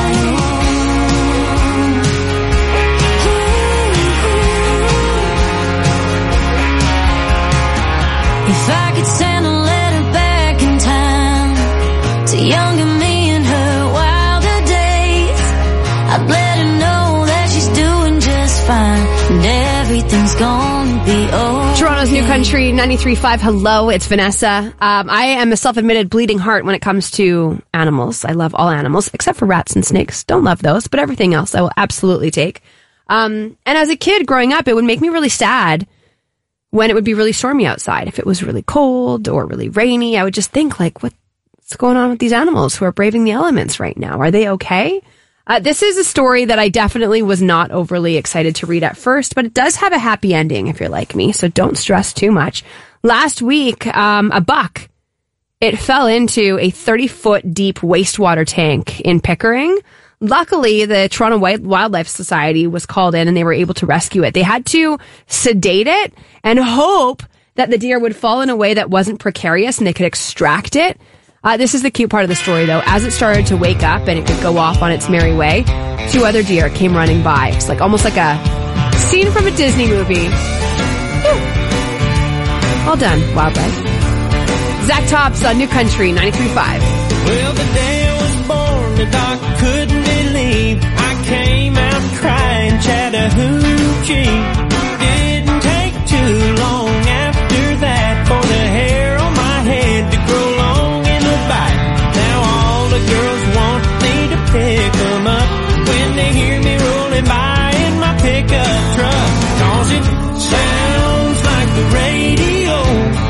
If I could send a letter back in time to younger me in her wilder days, I'd let her know that she's doing just fine, and everything's gonna be okay. Toronto's New Country 93.5. Hello, it's Vanessa. I am a self-admitted bleeding heart when it comes to animals. I love all animals, except for rats and snakes. Don't love those, but everything else I will absolutely take. And as a kid growing up, it would make me really sad when it would be really stormy outside. If it was really cold or really rainy, I would just think, like, what's going on with these animals who are braving the elements right now? Are they okay? This is a story that I definitely was not overly excited to read at first, but it does have a happy ending if you're like me, so don't stress too much. Last week, a buck, it fell into a 30-foot deep wastewater tank in Pickering. Luckily, the Toronto Wildlife Society was called in and they were able to rescue it. They had to sedate it and hope that the deer would fall in a way that wasn't precarious and they could extract it. This is the cute part of the story, though. As it started to wake up and it could go off on its merry way, 2 other deer came running by. It's like almost like a scene from a Disney movie. Whew. Well done, wildlife. Zach Tops on New Country 93.5. Well, the day I was born, the doc couldn't believe I came out crying Chattahoochee. Didn't take too long after that for the hair on my head to grow long in the back. Now all the girls want me to pick them up when they hear me rolling by in my pickup truck. 'Cause it sounds like the radio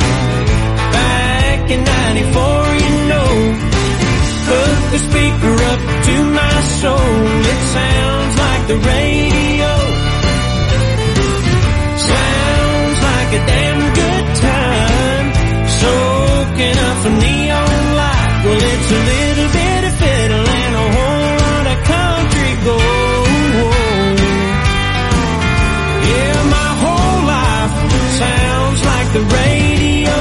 back in 94, you know. Hook the speaker up to my soul. It sounds like the radio. Sounds like a damn good time. Soaking up some neon light. Well, it's a little bit of fiddle and a whole lot of country gold. Yeah, my whole life sounds like the radio.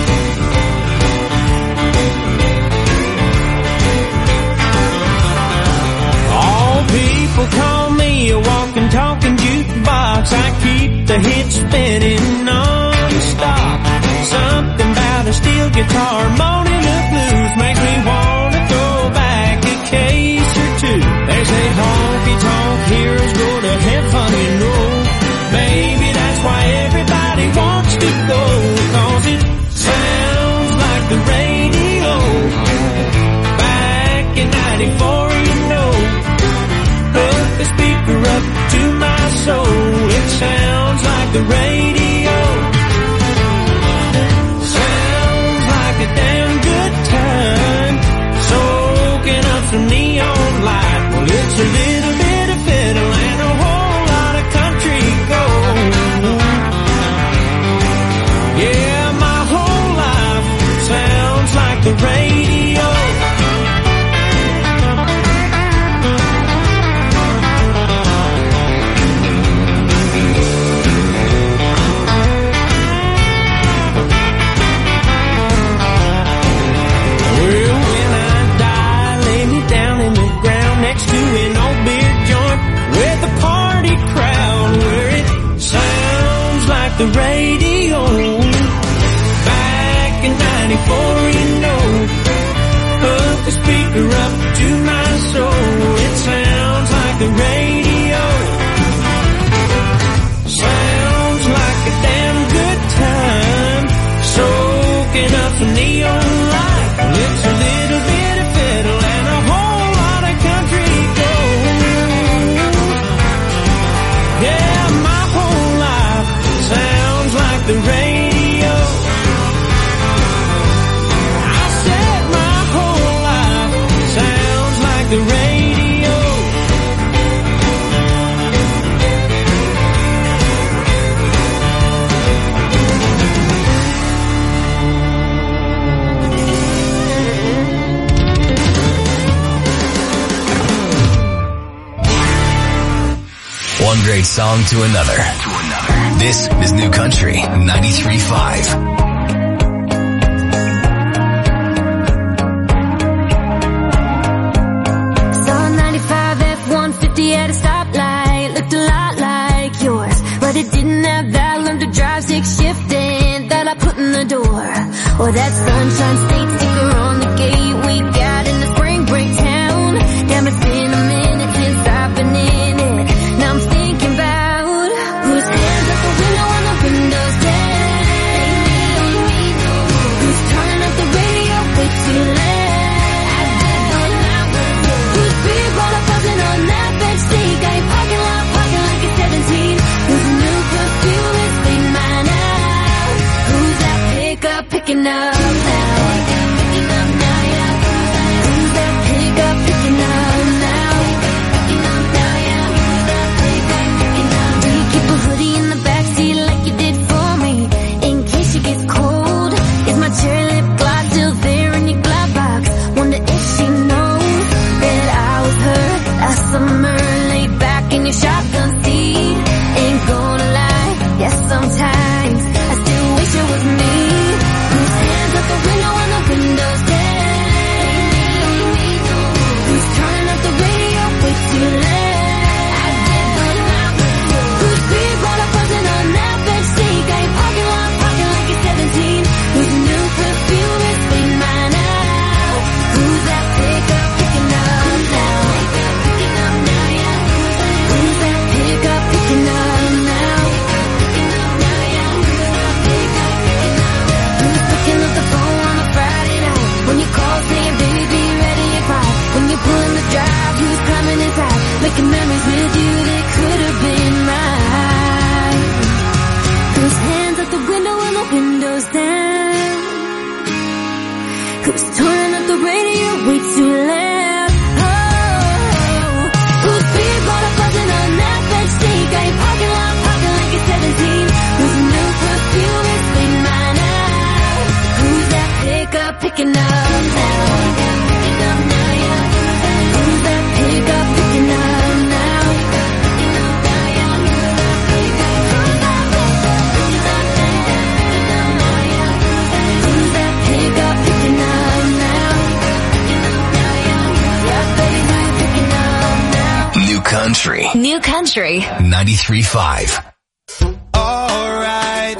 People call me a walking, talking jukebox. I keep the hits spinning non-stop. Something about a steel guitar, moaning the blues, makes me wanna throw back a case or two. They say honky-tonk heroes go to heaven, you know. Maybe that's why everybody wants to go, 'cause it sounds like the radio. Back in 94, you know. Hook the speaker up to my soul. It sounds like the radio. Sounds like a damn good time. Soaking up some neon light. Well, it's a little bit of fiddle and a whole lot of country gold. off the radio. Back in 94, you know, hook the speaker up to my soul. It sounds like the radio. Sounds like a damn good time. Soaking up some neon light. It's a little bit of fiddle and a whole lot of country gold. Yeah, my whole life sounds like the radio. I said my whole life sounds like the radio. One great song to another. This is New Country 93.5. Saw 95 F-150 at a stoplight, looked a lot like yours, but it didn't have that learn to drive stick shifting that I put in the door, or that Sunshine State sticker on the gate we got in the spring break town. Damn, it's been a minute since I've been in it. Now I'm thinking about whose hands out the window on the windows down. Who's turning up the radio way too loud? Who's big roller buzzing on that bench seat? Got your parking lot parking like you're 17. Whose new perfume is bleeding mine out? Who's that pickup picking up now? Picking up now, yeah. Who's that pickup picking up now? Picking up now, yeah. Who's that pickup picking up? Do you keep a hoodie in the backseat like you did for me, in case it gets cold? Is my cherry lip gloss still there in your glove box? Wonder if she knows that I was her last summer, laid back in your shotgun seat. Ain't gonna lie, yes, sometimes I still wish it was me. Whose hands out the window and the windows down? Who's turning up the radio way too loud? Who's big roller buzzing on that bench seat? Got your parking lot parking like you're 17. Whose new perfume is bleeding mine out? Who's that pickup picking up now? Picking up now, yeah. Who's that pickup picking up now? Picking up now, yeah. Who's that pickup picking up? Who's picking up the phone on a Friday night when you call saying, baby, be ready at 5? When you pull in the drive, who's coming inside? Making memories with you that could have been mine. Whose hands out the window and the windows down? Who's turning up the radio way too loud? Oh, who's big roller buzzing on that bench seat? Got your parking lot parking like you're 17. Whose new perfume is bleeding mine out? Who's that pickup picking up now? Picking up now, yeah. Who's that pickup picking up now? Picking up now, yeah. Who's that pickup picking up now, yeah. Who's that pickup picking up now? Picking up now, yeah. Yeah, baby, picking up now. New Country New Country 93.5. Alright,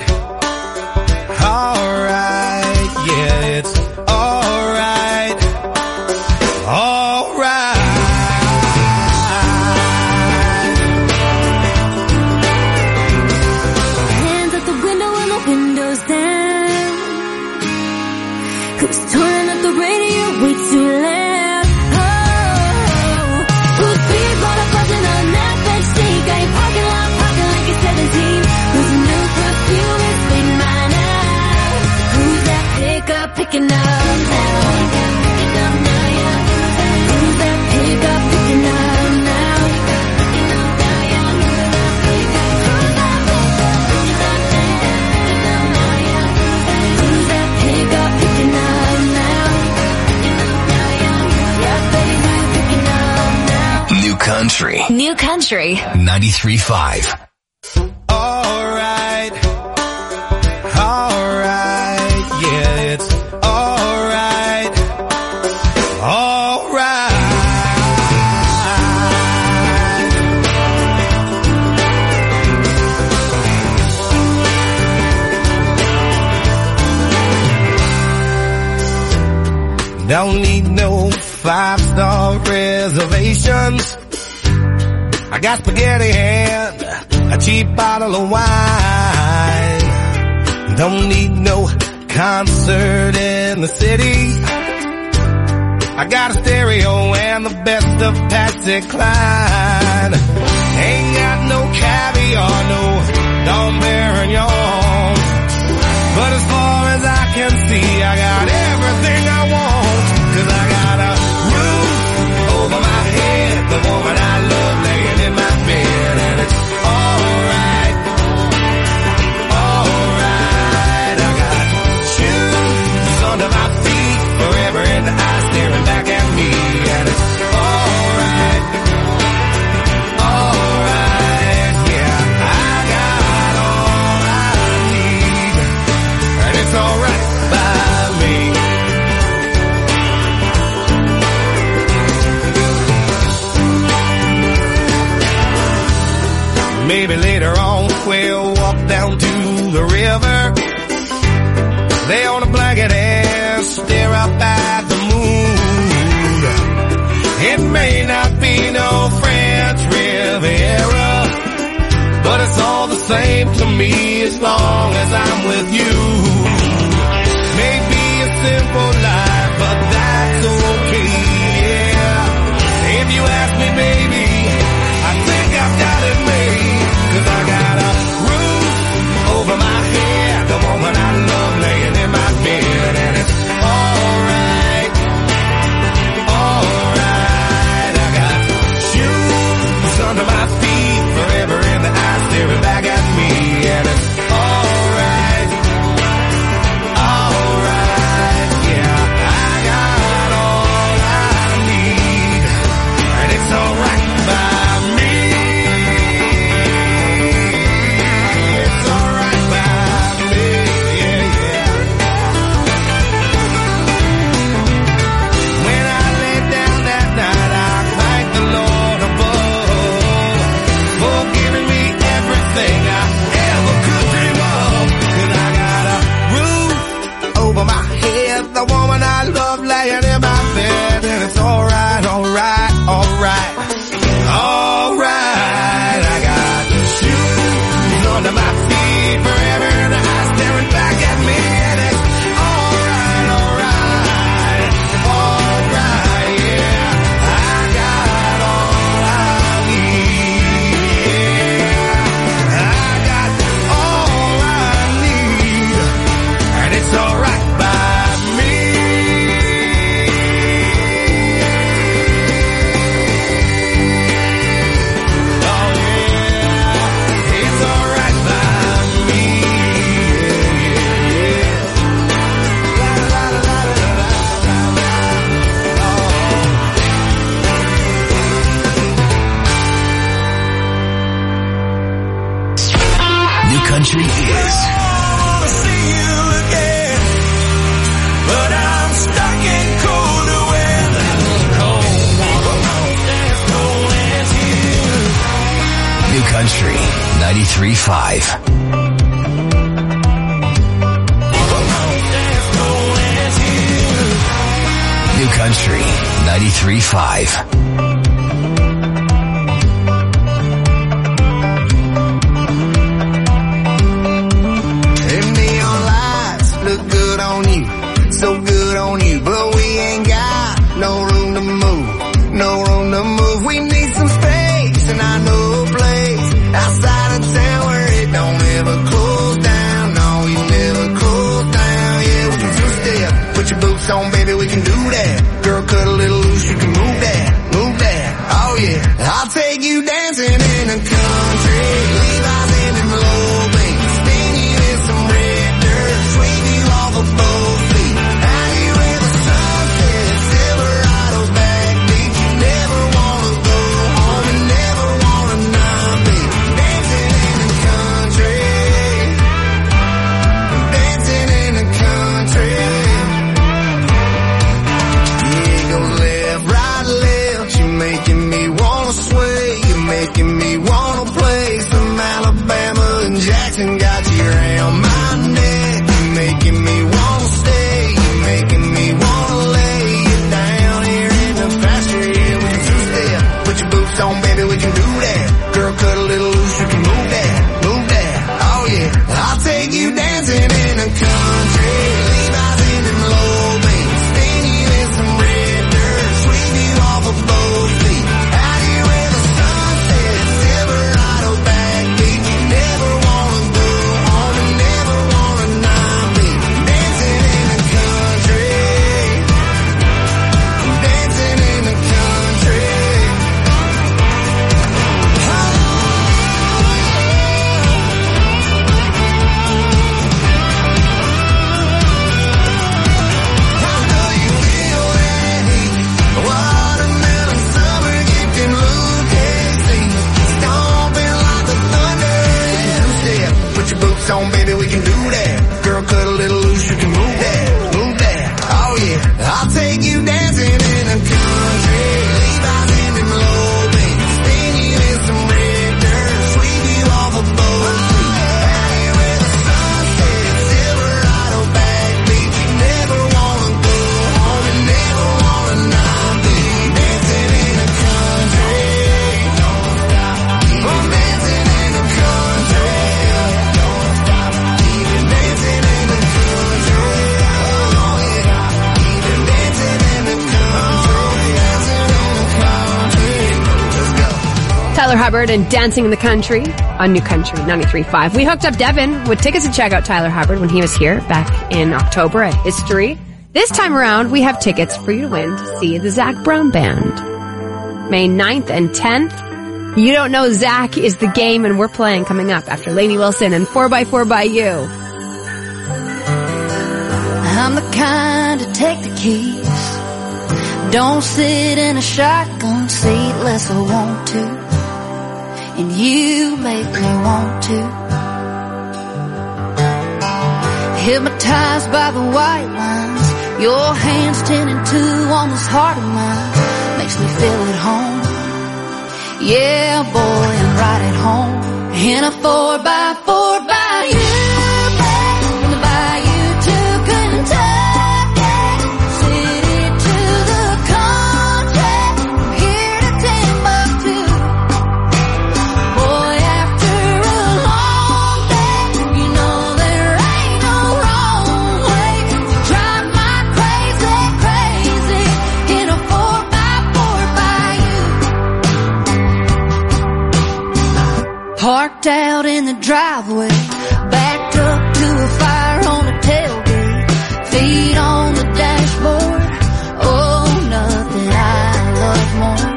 yeah, it's alright, alright. Hands out the window and the windows down. Who's turning up the radio way too loud? Oh, who's big roller buzzing on that bench seat? Got your parking lot parking like you're 17. Whose new perfume is bleeding mine out? Who's that pickup picking up now? Picking up now, yeah. Who's that pickup picking up now? Picking up now, yeah. Who's that pickup? Who's that pickup picking up now? Who's that pickup picking up now? Picking up now, yeah. Yeah, baby, picking up now. New Country New Country 93.5. Alright, yeah, it's alright, alright. Don't need no 5-star reservations. I got spaghetti and a cheap bottle of wine. Don't need no concert in the city. I got a stereo and the best of Patsy Cline. Ain't got no caviar, no Dom Perignon. But as far as I can see, I got everything I want. 'Cause I got a roof over my head, the woman I love laying in my bed, and it's alright, alright. I got shoes under my feet, forever in the eye staring back at me, and it's alright, alright, yeah. I got all I need, and it's alright by me. Maybe later on we'll walk down to the river, lay on a blanket and stare up at the moon. It may not be no French Riviera, but it's all the same to me as long as I'm with you. Maybe a simple life, but that's okay, yeah. If you ask me, baby, I think I've got it made. 'Cause I got a roof over my head, the woman I love laying in my bed, and it's alright, alright. I got shoes under my feet, forever in the eye staring back at me, and it's alright, alright, yeah. I got all I need, and it's alright by me. The woman I love laying in my bed, and it's alright, alright, alright, alright. I got shoes under my feet, forever in the eye staring back at me, and it's alright, alright, alright, yeah. I got all I need, yeah. I got all I need, and it's alright by country is. See you again, but I'm stuck in colder weather. Cold as cold as you. New Country 93.5. New Country 93.5. So good on you, but we ain't got no room to move, no room to move. We need some space, and I know a place outside of town where it don't ever close down. No, you never close down. Yeah, we can two-step, put your boots on, baby, we can do that. Girl, cut a little loose, you can move that, move that. Oh yeah, I'll take you dancing in the country, Levi's in them low boots, spin you in some red dirt, sweep you off a boat. Jackson got you around my neck, you're making me wanna stay, you're making me wanna lay Tyler Hubbard and Dancing in the Country on New Country 93.5. We hooked up Devin with tickets to check out Tyler Hubbard when he was here back in October at History. This time around, we have tickets for you to win to see the Zac Brown Band. May 9th and 10th. You Don't Know Zac is the game, and we're playing coming up after Lainey Wilson and 4x4 by You. I'm the kind to take the keys. Don't sit in a shotgun seat unless I want to. And you make me want to. Hypnotized by the white lines, your hands 10 and 2 on this heart of mine. Makes me feel at home. Yeah, boy, I'm right at home. In a 4x4 by you. From the bayou to Kentucky, city to the country, from here to Timbuktu. Boy, after a long day, you know there ain't no wrong way to drive my crazy, crazy in a 4x4 by you. Parked out in the driveway, backed up to a fire on the tailgate, feet on the dashboard. Oh, nothing I love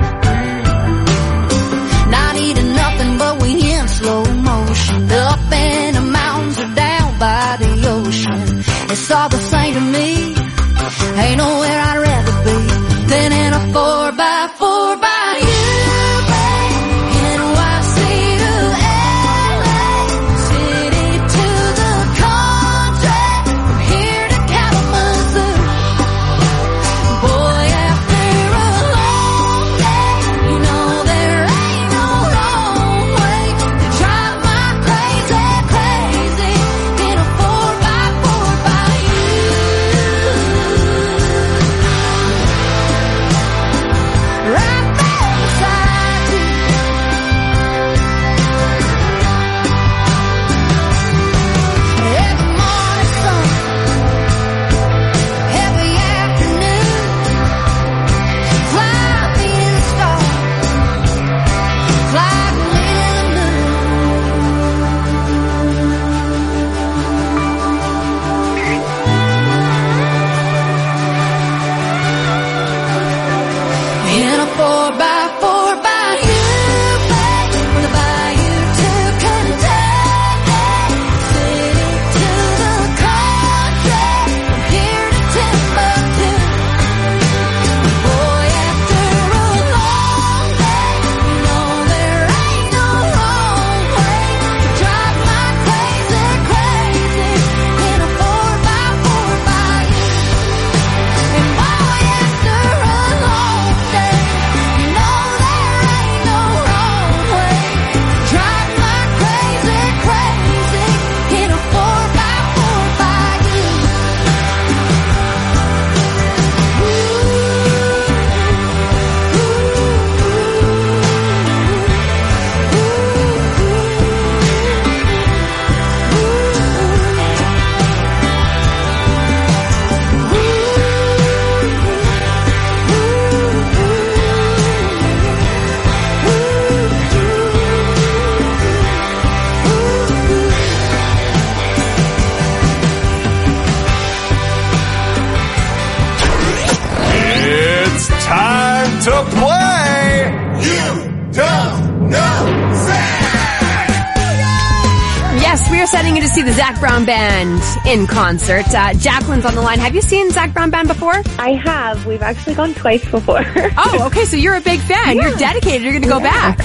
more. Not eating nothing, but we in slow motion. Up in the mountains or down by the ocean. It's all the same to me. Ain't nowhere I'd rather be than in a 4x4 by you. Setting to see the Zac Brown Band in concert. Jacqueline's on the line. Have you seen Zac Brown Band before? I have. We've actually gone twice before. Oh, okay. So you're a big fan. Yeah. You're dedicated. You're going to go back.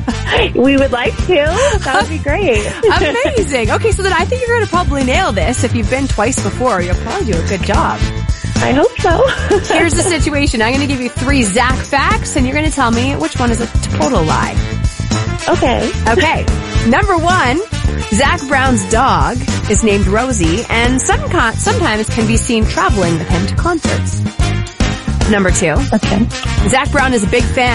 We would like to. That would be great. Amazing. Okay, so then I think you're going to probably nail this. If you've been twice before, you'll probably do a good job. I hope so. Here's the situation. I'm going to give you 3 Zac facts, and you're going to tell me which one is a total lie. Okay. Okay. Number 1. Zac Brown's dog is named Rosie, and sometimes can be seen traveling with him to concerts. Number 2. Okay. Zac Brown is a big fan